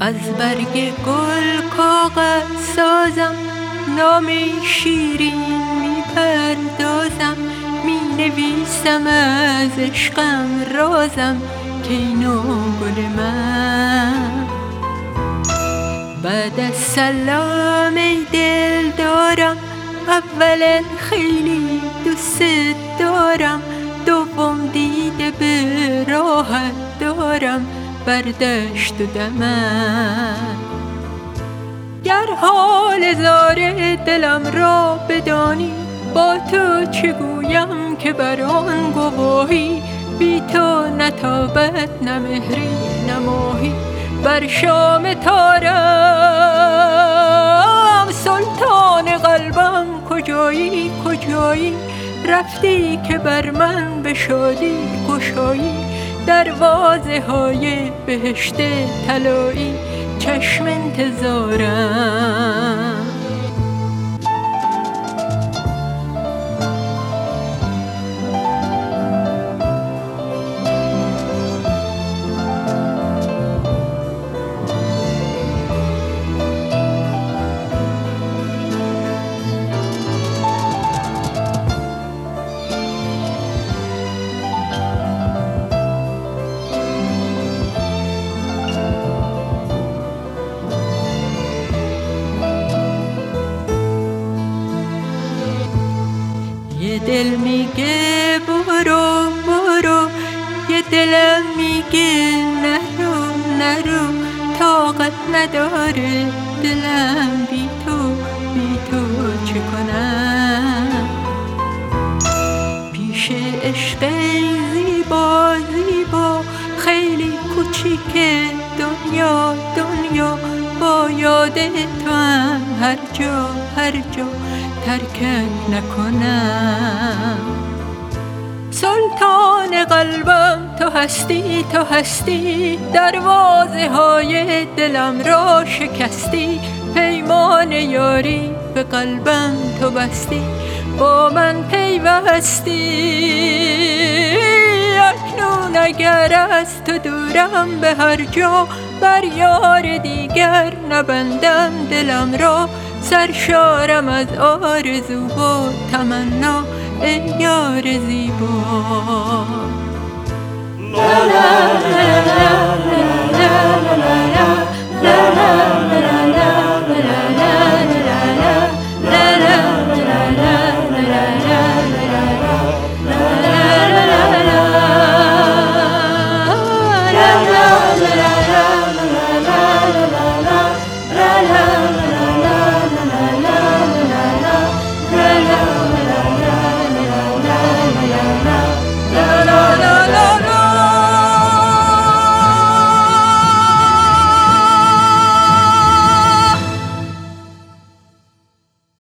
از برگ گل کاغذ سازم، نام شیرین میپردازم، مینویسم از عشقم رازم که اینو گل من. بعد از سلام ای دل دارم، اولا خیلی دوست دارم، دوم دیده به راحت دارم بر دشت و دمن. گر حال زار دلم را بدانی، با تو چه گویم که بر آن گواهی. بی تو نتابد نه مهری نه ماهی بر شام تارم. سلطان قلبم کجایی کجایی، رفتی که بر من به شادی گشایی. دروازه های بهشت طلایی چشم انتظارم. یه دل میگه برو برو، یه دلم میگه نرو نرو. طاقت نداره دلم بی تو چه کنم. پیش عشق زیبا زیبا، خیلی کوچیکه دنیا دنیا. با یاد تو هم هر جا ترکت نکنم. سلطان قلبم تو هستی، دروازه های دلم را شکستی. پیمان یاری به قلبم تو بستی، با من پیوستی. اکنون اگر از تو دورم به هر جا، بر یار دیگر نبندم دلم را. سرشارم از آرزو و تمنا ای یار زیبا. لا لا لا لا لا لا لا لا لا لا.